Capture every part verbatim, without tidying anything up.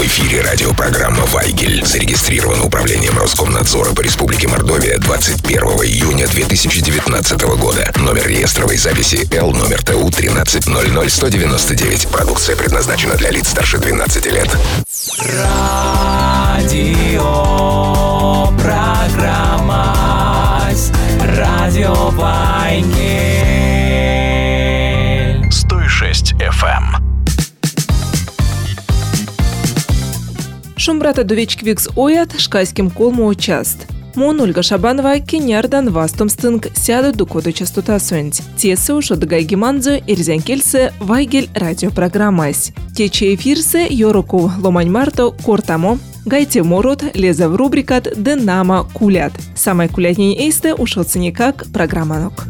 В эфире радиопрограмма «Вайгель». Зарегистрирована управлением Роскомнадзора по Республике Мордовия двадцать первого июня две тысячи девятнадцатого года. Номер реестровой записи Л, номер ТУ тринадцать ноль ноль сто девяносто девять. Продукция предназначена для лиц старше двенадцати лет. Радио программа Радио Вайгель сто шесть эф эм. Шумбрата довечквикс оят шкайским колму участ. Мон Ольга Шабанова кенярдан вастом стынг сяду дукоду частота сönь. Тесе ушо дагайгиманзо ирзянкельсе Вайгель радиопрограммась. Тече эфирсе Йороку Ломань Марто Кортамо Гайте Морот леза в рубрикат Денама Кулят. Самой кулятней эйсте ушел никак программанок.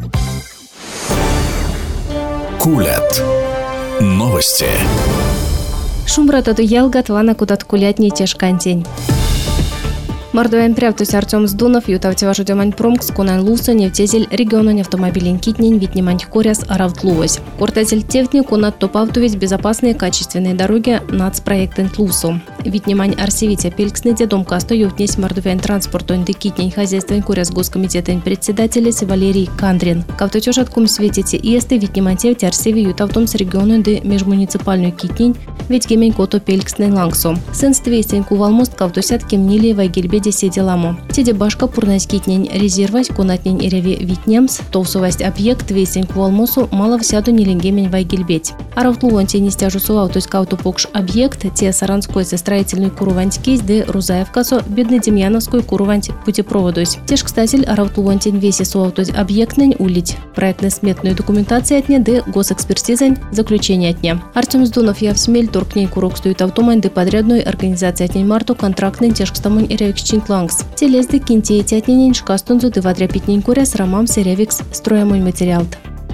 Кулят. Новости. Шумбрата ялгат вана кудат кулятни тешкантень. Мордовян прявтус Артем Сдунов ютавте вашу демань промкс конан луса нефтезель региона автомобилен китнень витнимань коряс аравтлуось. Кортазель тевтни конат топавтувить безопасные качественные дороги нацпроектен тлусу. Витнимань арсевитя пелькснеде домкасто ютнесь мордовян транспортон де китнень хозяйствен коряс госкомитетен председателя Валерий Кандрин. Кавтотёж откум светите иесты витнимань тевте арсеви ютавтом с региона де межмуниципальную китнень ведь гемень кото пелькснен лангсу. Сенствестен кувалмост кавтосят кемнили Вайгельбе деседеламо. Теде башка пурнась китнень резервась конатнень иреви витнемс, тоусовасть объект весень кувалмосу мало всяду неленгемень Вайгельбеть. Аравтлуон те нестяжу сувал, то есть кауту покш объект, те саранской строительный куруванть кейс де Рузаевкасо бедный Демьяновской куруванть путепроводусь. Теж, кстати, аравтлуон тень веси сувал, то есть объектнень улить. Проектно-сметную документацию отне де госэкспертизень заключение отне. Артем Сдунов я в смель торкней курок стоит автомань де подрядной организации отнень марту контрактный теж кстамонь иревикш Чинклангс. Телезды кинтеи тятненень шкастунзу ты вадряпитнень куряс рамам серевикс строемой материал.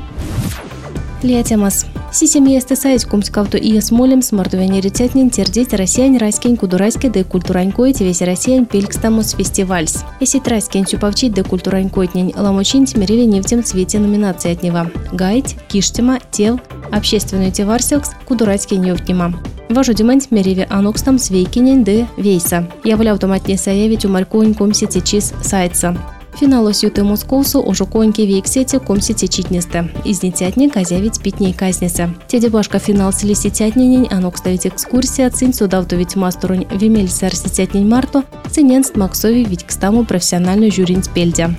Лиатемас. Сисеми эстесайс кумскавто и смолем с мордовяне ретятнень тердеть россиян райскень кудурайске де культуранькой весь россиян пелькстамус фестивальс. Если трайскень сюпавчить де культуранькойтнень ламочин тьмереве нефтем цвете номинации от него. Гайд, киштема, тев, общественный теварселкс, кудурайский нефтнима. Важу деманть мереве анокстам свейкинень де вейса. Я воля автоматне саявить у маркоин комсити чиз сайтса. Финало сюты московсу ожу коньки вейксети комсити читнесте. Из нетятни казявить питней казнеса. Теде башка финал селиситятнень анок ставить экскурсия цинь судавтовить мастерунь вимель сарситятнень марту циненст максови ведь к стаму профессиональную жюрин спельдя.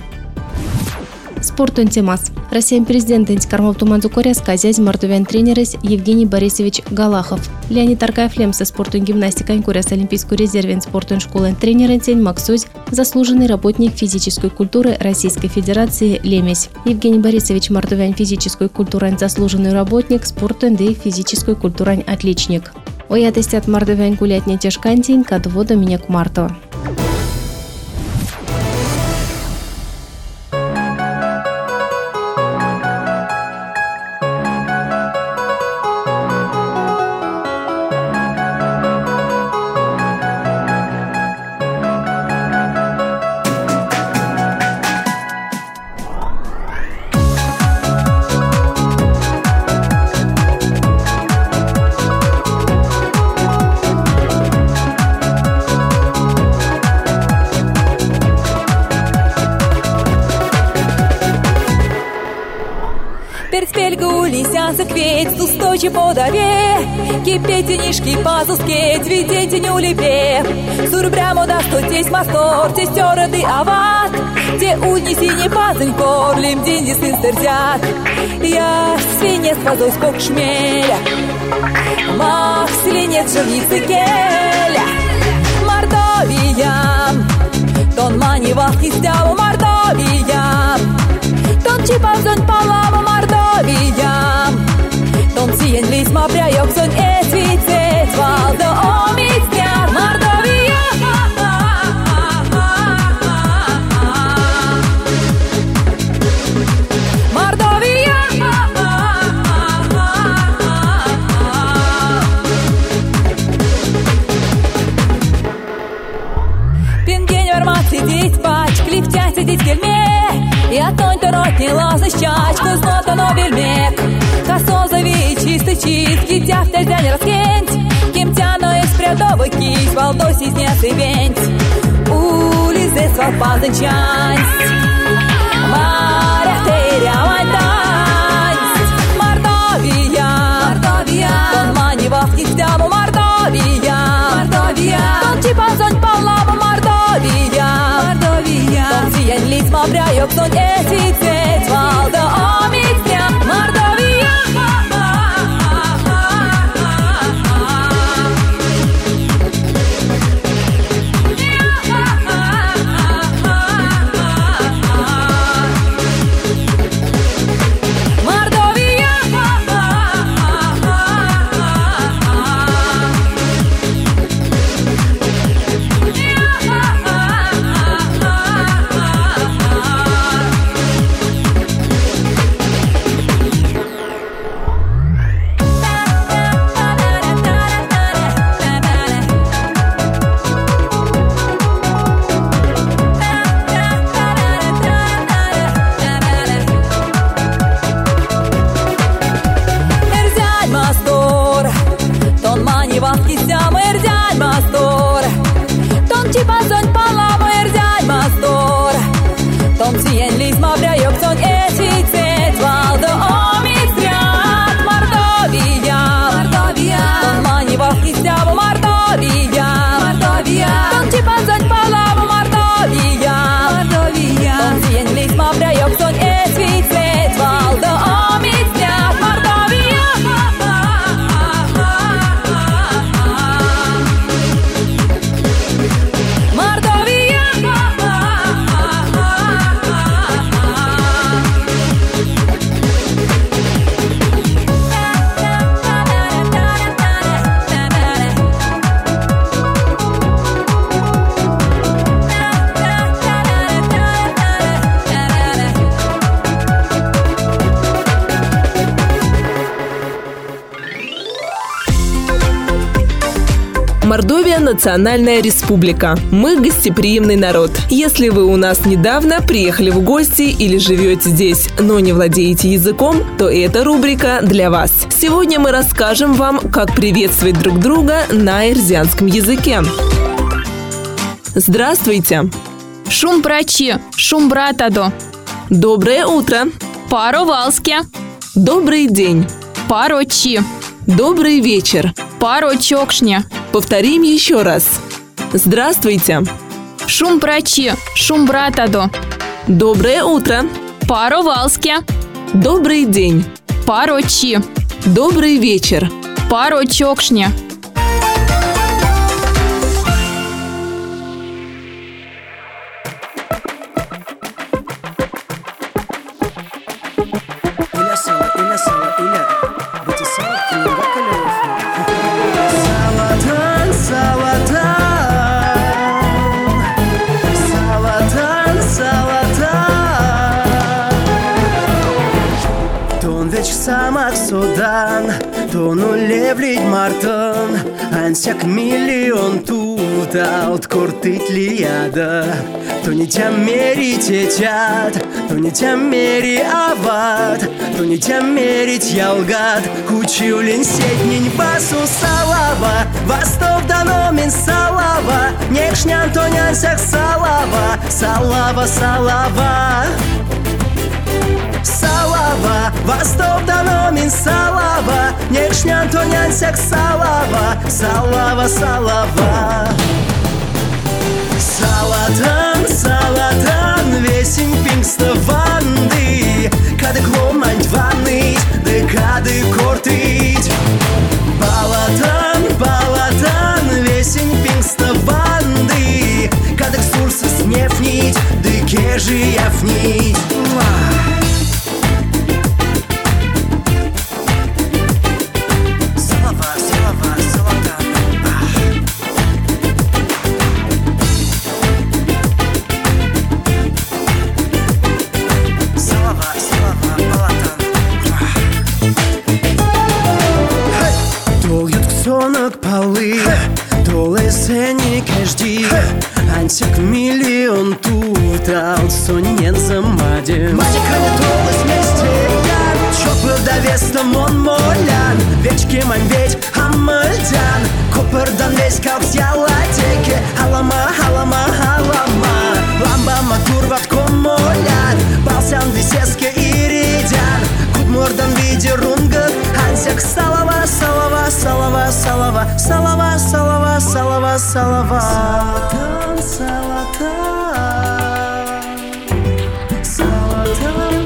Спортун темас. Россиян президент Интикармов Туманзу Коряс казязь мордовян тренерес Евгений Борисович Галахов. Леонид Аркаев Лемса спортун гимнастика Коряс Олимпийскую резервен спортун школы тренерен тень Максусь заслуженный работник физической культуры Российской Федерации Лемесь. Евгений Борисович мордовян физической культуры заслуженный работник спортун де физической культуры отличник. Оятестят мордовян гулятня тяжкантень кадвода меня к марту. Кветь, устойчи подаве, кипетенишки пазускеть, видетеню лепе. Сурбрямо да стотесь мастор, те стерады ават, те унеси не пазынь корлим, деньги сын стерзят. Я свинец пазой скок шмеля, мах свинец живницы келя. Мордовия, тон мани вахти стяву Мордовия, тон чипавзон палаву Мордовия. Ton sien lisma prajok son esvicet valdo omicnjar Mordovija. Mordovija. Пинген вермат сидеть пач, клифтя сидеть кельме. Я тонь торотни лазы щачку, знота новельмек. Косозови чистый чистки, тяфтя зянь раскенть. Кем тяно из прядов vaikys valdosīs nesivieņs, ulizēs var paziņķaņs. Mārā tērjā vaļdaņs, Mordovija, Mordovija, ton mani vahtis ķēmu Mordovija, Mordovija, ton čipazoņ palabu Mordovija, Mordovija, ton cieņ līdz mabrējok, ton esīcēc valda omīcņa, Mordovija. Мордовия – национальная республика. Мы гостеприимный народ. Если вы у нас недавно приехали в гости или живете здесь, но не владеете языком, то эта рубрика для вас. Сегодня мы расскажем вам, как приветствовать друг друга на эрзянском языке. Здравствуйте. Шум прачи, шум братадо. Доброе утро. Паро-валске. Добрый день. Парочи. Добрый вечер. Паро-чокшня. Повторим еще раз. Здравствуйте. Шум прачи, шум братадо. Доброе утро. Паро-валске. Добрый день. Парочи. Добрый вечер. Паро-чокшня. Самак содан, тону левлить мартон, ансяк миллион тут, алт кортит лияда. То не тя мери тетят, то не тя мери ават, то не тя мерить ялгат, кучулин сетнень басу салава, востов дано мин салава, некшнян то нянсяк салава, салава, салава. Салава, востов дано мин салава, некшнян то нянсяк салава, салава, салава. Салатан, салатан, весень пингста ванды, кады кломань ванны, да кады кортыть. Балатан, балатан, весень пингста ванды, кады ксурсы снефнить, да кежи яфнить. Ансяк миллион тут, ал сонен замаде. Мадика не толась вместе, я чопы вдове известным он молян. Ведь кем он ведь хамальтян. Копырдан весь как зялатеке. Халама, халама, халама. Ламба матурват комолян. Балсян висеске иридян. Кудмордан виде рунгат. Хансяк салава, салава, салава, салава. Салава, салава, салава, салава. Салатан, салатан. Салатан,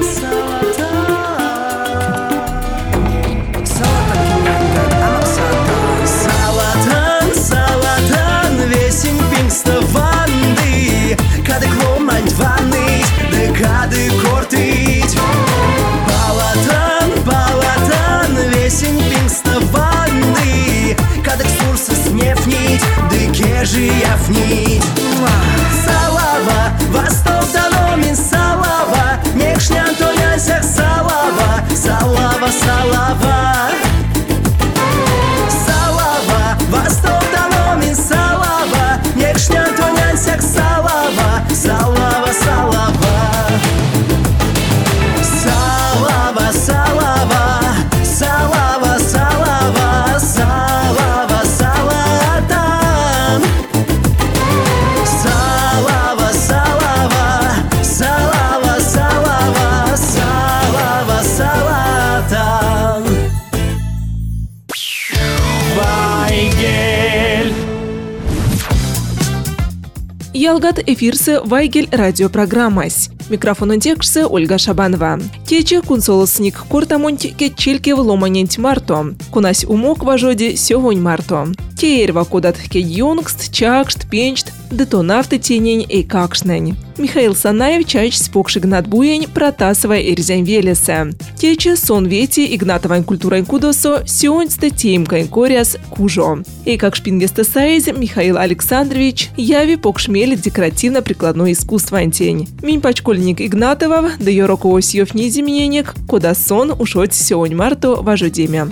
салатан. Салатан, салатан. Весень пингставанды. Кады кломать ванны. Да кады кортыть. Балатан, балатан. Весень пингставанды. Кады ксурсы снефнить. Да кежи яфнить. Салава, восток даномин салава. Некшнян тонясях салава. Салава, салава. Салава, восток даномин салава. Некшнян тонясях салава. Салава, салава. Салава, салава. Салава, салава. Салава, салатан. Салава, салава. Салава, салава. Салава, салатан. Вайгель. Ялгат эфирсы Вайгель радиопрограммась. Микрофонын текші Ольга Шабанова. Кече кунсолысник кортамонт кетчелке вломанент марто. Кунась умок важоде сёгонь марто. Кейрва кодат кедьонгст, чакшт, пенчт, детонавты тенень и какшнень. Михаил Санаев чач спокши Игнат Буень протасывая эрзянь велеса. Тече сон вети Игнатовань культурань кудосо сёньсте теймкань коряс кужо. И как шпингесте сайз Михаил Александрович яви покшмели декоративно-прикладное искусство антень. Минь пачкольник Игнатова да йороко осьёв низимененек кода сон ушоть сёнь марто важодемя.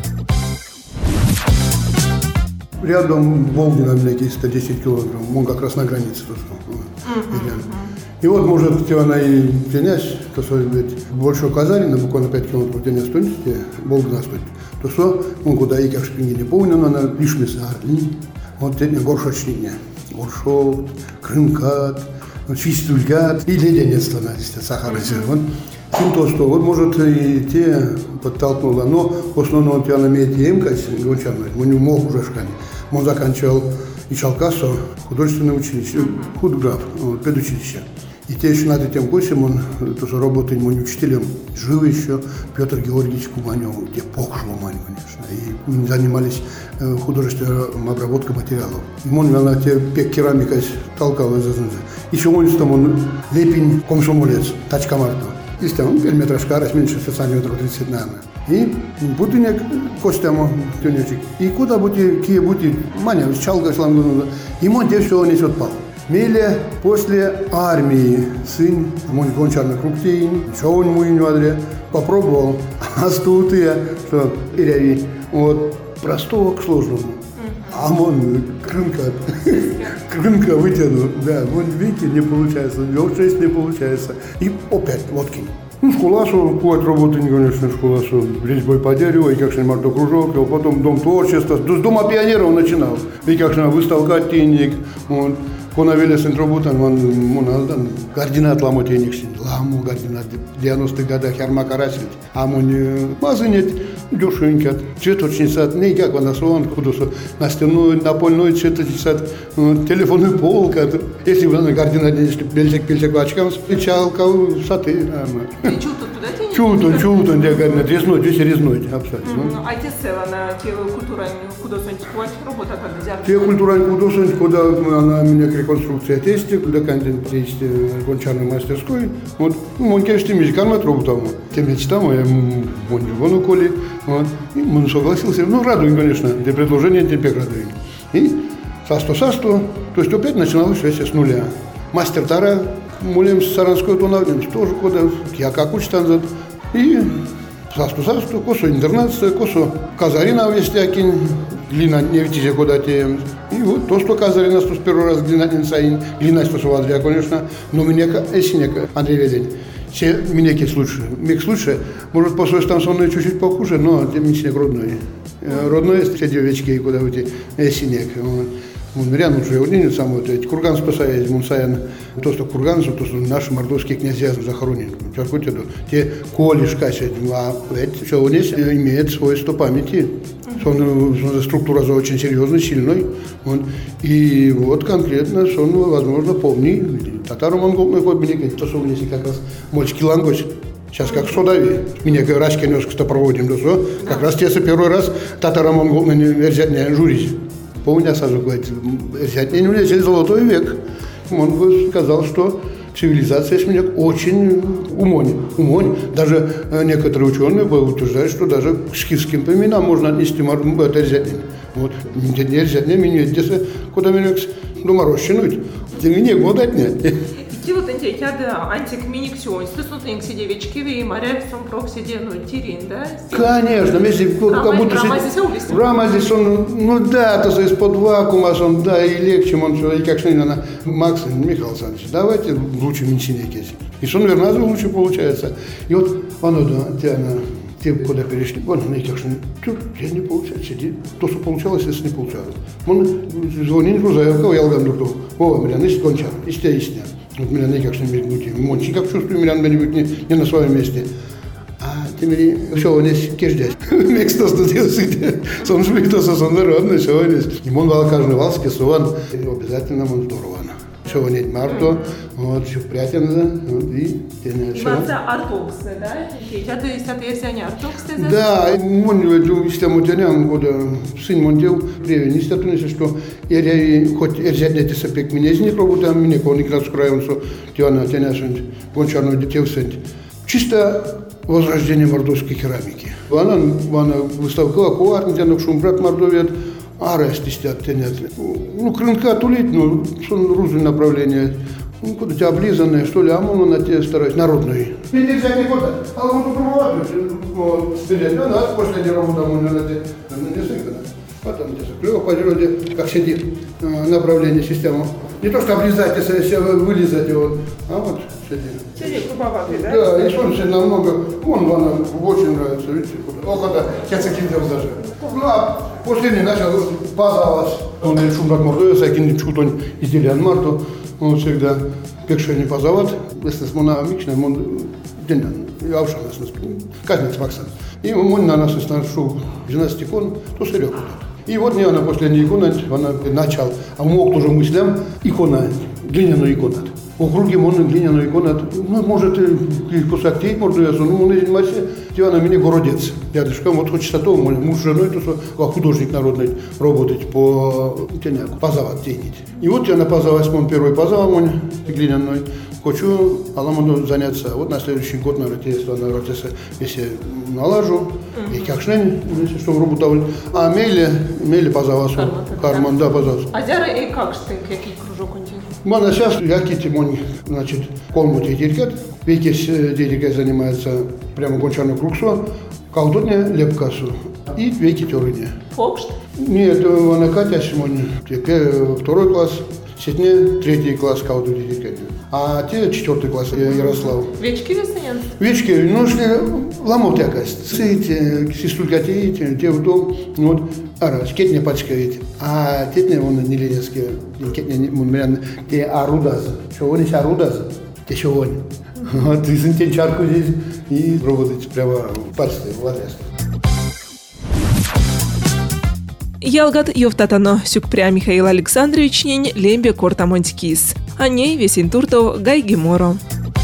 Рядом Волгина, блядь, сто десять килограмм, он как раз на границе. Mm-hmm. И вот, может, она и тянять, то что, блядь, больше Казарина, буквально пять километров тянять стоит, Волгина стоит. То что, он куда и как шпинги не помню, но она лишь меса, вот тянет горшочник, горшок, крынкат, чистульгат, и леденец становится, сахар. Вот. То, что вот, может, и те подтолкнуло, но в основном он на меди емкость, гончарная, он не мог уже шкани. Он заканчивал и Чалкасо, художественное училище, худграф, педучилище. И те еще над этим курсом он тоже работает ему учителем. Жил еще Петр Георгиевич Куманев, где покшел Куманев, конечно. И мы занимались художественной обработкой материалов. И он на те пек керамикой толкал из-за зунза. Еще он там он лепень комсомолец, тачка марта. И там периметр шкара, меньше сантиметров тридцать, наверное. И будинок костямо тюнечек. И куда будете, кие будете, маня, чалга сламгунула. И он те все несет пал. Меле после армии сын, мой гончарный кругтейн, еще он мой не попробовал, а стутые, что иряви, вот простого к сложному. А он крынка, крынка вытянул, да, вот видите, не получается, шесть не получается. И опять водки. Ну, школасу, кое работы, конечно, школасу, резьбой по дереву, и как-то марто кружок, а потом дом творчества, с дома пионеров начинал, и как-то выставка тенник, он, кона велес интробутан, он, он, координат ламо тенник, ламо координат, в девяностых годах ярма карасить, а он, мазынет, дешенько, цветочница, не как он наслон, куда-то на стену, напольную цветочница, телефонную полка, если вы на координате, если пельсик-пельсик очкам, печалка, саты, наверное. И чутон туда тянет? Чутон, чутон, дягально, резной, здесь резной, абсолютно. А те села на те культуральные художественные работа как взяли? Те культуральные художественные, куда она меня к реконструкции тести, куда контент есть гончарной мастерской, вот, он, конечно, музыкальная работа, тем мечтам, я вон коли, вот, и он согласился, ну, радует, конечно, те предложения, те пек радует. И састо-састо, то есть опять начиналось все с нуля. Мастер Тара, мулем с Саранской тонавнем, тоже куда, я как учтанзат, и састо-састо, косо интернация, косо Казарина вестякин, глина не видите куда те. И вот то, что Казарина, что с первый раз глина не саин, глина, что с Вадрия, конечно, но мне эсинек Андрей Ведень. Все минеки лучше. Микс лучше. Может, по своей станционной чуть-чуть похуже, но тем не менее родной. Родной, все девочки, куда вы те синек. Он рядом уже один самый, эти курган спасает, он саян, то, что курган, то, что наши мордовские князья захоронены. Те коли шкачать, а эти, что у них имеет свойство памяти. Он, структура очень серьезная, сильной. Он, и вот конкретно, он, возможно, помнит татаро-монгольный ход, то, что у них как раз мальчики лангоч. Сейчас как в Содави. Меня раз кинёшка проводим, как раз те первый раз татаро-монгольный верзятня журить. Помню, сразу говорит, не улетели золотой век. Он бы сказал, что цивилизация Шминяк очень умонь. умонь. Даже некоторые ученые утверждают, что даже к скифским племенам можно отнести это рзятнение. Вот. Не рзятнение, меня здесь куда меня доморощенуть. Не года нет. Вот эти тяда антик миниксион, стесунтинг сидевички ви маревсом проксиде ну тирин, да? Конечно, если как будто в Рамазе он, ну да, то есть под вакуума он, да, и легче он что, и как что на Макс Михаил Александрович, давайте лучше меньшинеки. И что, наверное, лучше получается. И вот оно, да, те, те куда перешли, вон, они как что, тут я не получается, сиди, то, что получалось, если не получалось. Он звонит в заявку, я лгам доктор, о, меня не скончал, истя, истя. Вот меня не как что-нибудь, мончи, как чувствую, меня где-нибудь не, не на своем месте. А теперь, что он есть кирдясь. Мексто студился, сон швидос, сон народный, что он есть. И он вал каждый валский, что он обязательно он здорово. Что он есть марто, вот, что приятен, вот, и тяне. И это ортоксы, да? Я то есть, это если они ортоксы? Да, он, если мы тянем, вот, сын мой дел, привен, если это не что, я хоть эрзятнете сапек меня из них работаем, меня кого никогда скраем, что тяна, тяня, гончарную детей сент. Чисто возрождение мордовской керамики. Она, она выставка аккуратно, тянок шум брат мордовец, а растистят тянят. Ну, крынка тулить, ну, сон рузы направление. Ну, куда тебя облизанные, что ли, а мы на те стараюсь, народные. Нельзя не года, а он попробовать, вот, вперед, ну, да, после не работа, мы на те, не сыграно. Потом здесь клево по природе, как сидит направление системы. Не то, что облизать, если вылизать его, а вот сидит. Сидит грубоватый, да? Да, и солнце намного, вон она очень нравится, видите, куда. О, когда я закинул даже. Ну, а после не начал базалась. Он и шум так мордует, закинул чутонь изделия марту, он всегда пекший не позавод, если смона микшная, он день, я ушел нас, казнец Максан. И он на нас шел двенадцать икон, то сырек. И вот не она последняя икона, она начал, а мог тоже мыслям икона, глиняную икону. Округи можно глиняную икону, ну, может, и посактить, может, ну, он из массе, на меня городец. Дядюшка, вот хочется то, муж с женой, то, что как художник народный работать по тяняку, позавать тенить. И вот я на позавать, он первый позавал, он глиняной. Хочу аламану заняться. Вот на следующий год, наверное, если на родился, если налажу, и как шнень, если что в работу. А мейле, мейле позавасу, карман, да, позавасу. А дяра и как штык, який кружок он делает? Мана сейчас, який тимон, значит, колму тетиркет, векись тетиркет занимается прямо гончарный кругсо, колдотня лепкасу и веки терыня. Фокшт? Нет, она Катя сегодня, второй класс. Сетне третий класс кауду дитя. А те четвертый класс Ярослав. Вечки весенят? Вечки, ну что, ламов якость. Сыте, сестулька те, те в дом, вот, а раз, кетня пачкаете. А кетня, он не ленецкие, кетня, он, те арудаза. Что он еще арудаза? Те что он. Вот, и сынтень чарку здесь, и работать прямо в парсте, в ларяске. Ялгат Йовтатано Сюкпря Михаил Александрович нень лембе кортамонтькис. А ней весен турто Гай Геморо.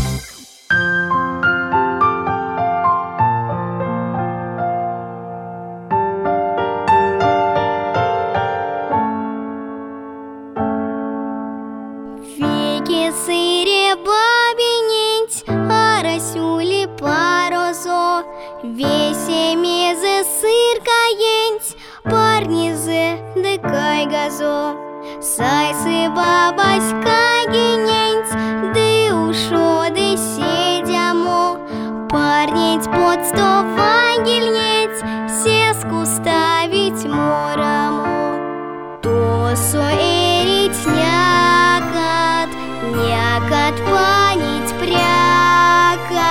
Веки сыре бабинить, а расюли парозо, весе мезе сыркаень. Парнизе декай газо, сайсы бабаська гененц, ды ушо ды седямо, парнить под сто вангельнец, сеску ставить морамо. То со эрить някат, някат панить прякат.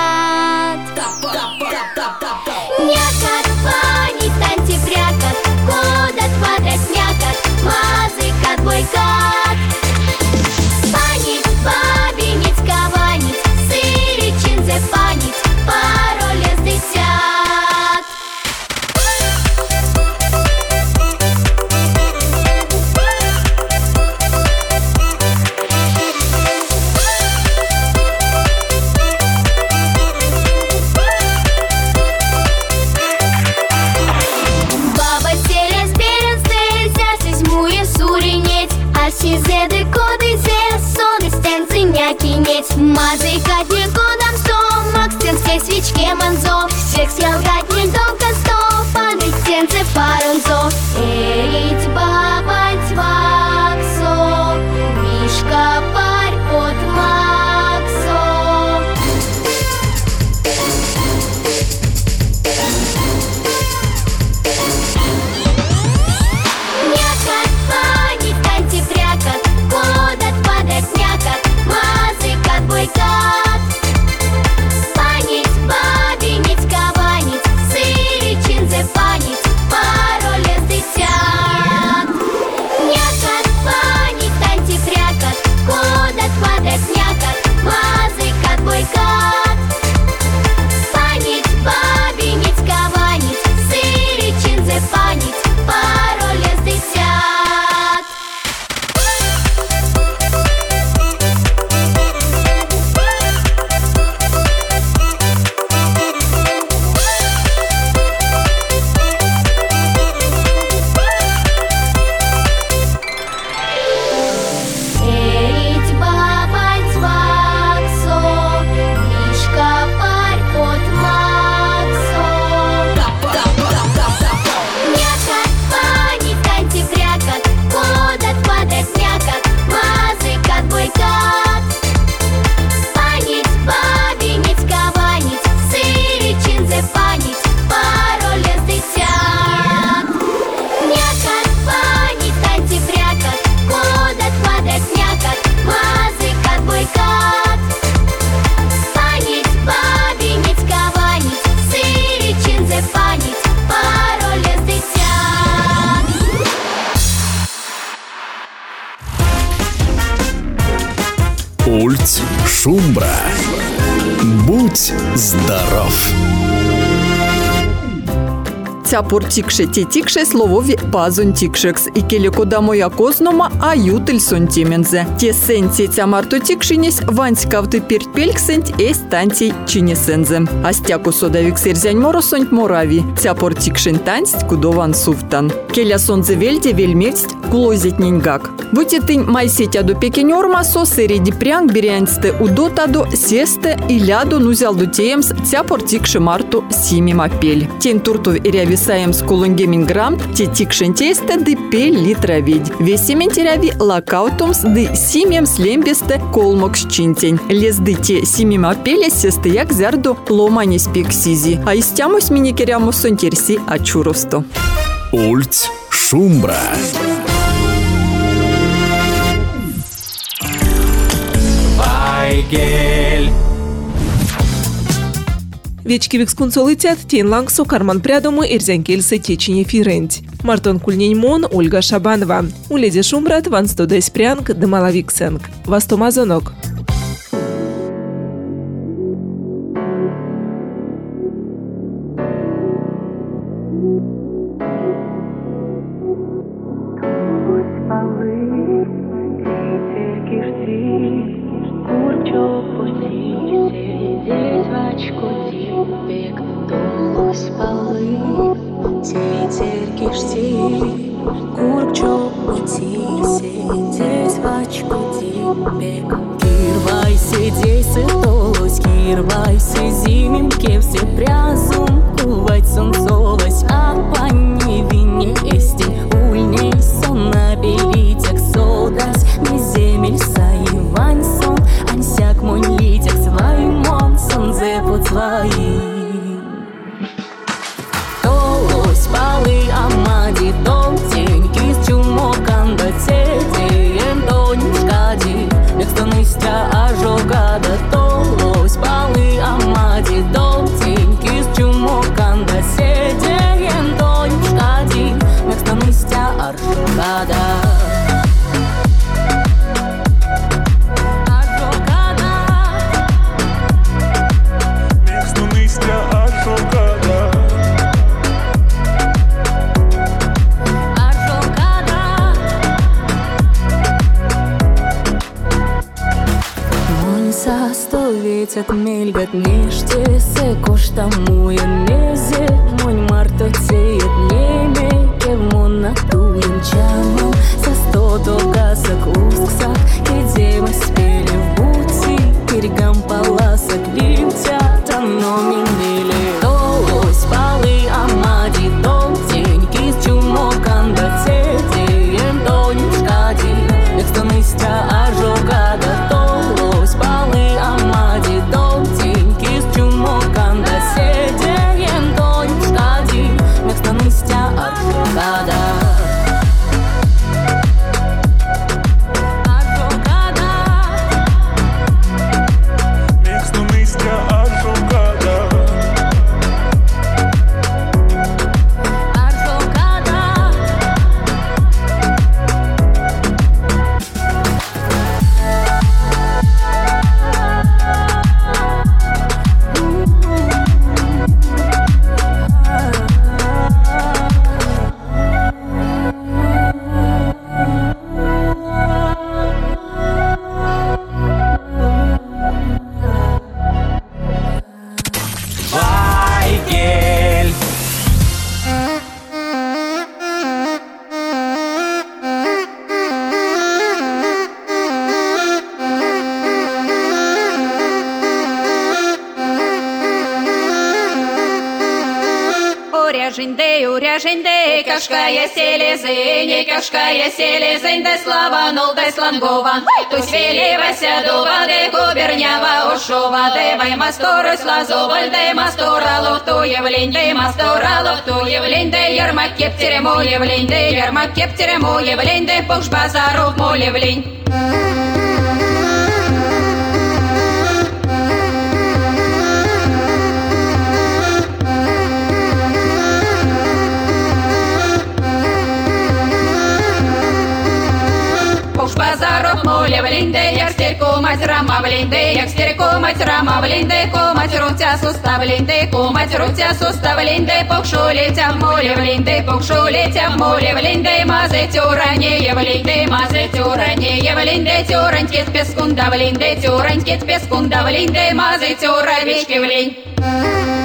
Шумбра. Будь здоров! Цяпор тикше те тикше словови пазун тикшекс. И келеко моя кознома а ютель сон темензе. Те сенти цямарту тикшинес ванськавты перпельксент эс тантей чинесензе. Астяку содавик серзянь моросонь морави. Цяпор тикшен тансть кудован суфтан. Келя сонзе вельде вельмевсть кулозет ниньгак. Вутетынь майсетяду пекенёрма со середи прянг берянсте удотаду сесте и ляду нузялду теемс цяпор тикше марту симим апель. Тен туртов иряви саем с кулунгемин грамм, те тикшен тесте ды пель литра ведь. Весемен теряви лакаутумс ды симем слембесте колмокс чинтень. Лезды те симим апеле сесте як зярду ломанис пексизи. А истямус миникеряму сонтерси ачуровсто. Ульт Шумбра. Вайгель. Вечки викскунцо летят, тен лангсо карман прядому эрзянкельсы течине фирент. Мартон Кульненьмон, Ольга Шабанова. Уледи Шумбрат, ван стодайс прянг, дымалавиксенг. Вастомазонок. Кирвайся, дейсы толось, кирвайся, зимим кевсе прязум, кувать сон солось, а пани вине эстень, ульней сон набелитек содас, не земель саивань сон, ансяк мой литек сваймон, сон зепут своим. Толось палы амади, тол теньки с чумокан до цедеем донюшкади. Некстоныстя ажогада толось палы амади долтеньки с чумоканда седеем донюшкади. Некстоныстя ажогада. Ветят мельгат неште се коштамуя незе монь марто цеет неме кевмон натуен чаму со сто догасок усксак кедема спели в бути перегам паласок лимтят оно миндели толось палы амади долтеньки с чумоканда цедеем донюшкади экстоныстя ажогада толось палы амади долтеньки с чумоканда седеем донюшкади некстоныстя ажогада. Уряжинде, уряжинде, кашкая селезень, кашкая селезень, да славанул, да слангован. Тусь велевася дува, де губернява ушова, де вай масторы слазоваль, де мастора лофту явлень, де мастора лофту явлень, де ярмак кептерему явлень, де ярмак кептерему явлень, де пуш базаров молевлень. Базаров мой моле влинде, як стірку мать рама влинде, як стірку мать рама влинде, ко мать руця суста влинде, ко мать руця суста влинде, покшуліця моле влинде, покшуліця моле влинде, мазе тюраніє влинде, мазе тюраніє влинде, тюранькіт пескунда влинде, тюранькіт пескунда влинде, мазе тюравічки влинь.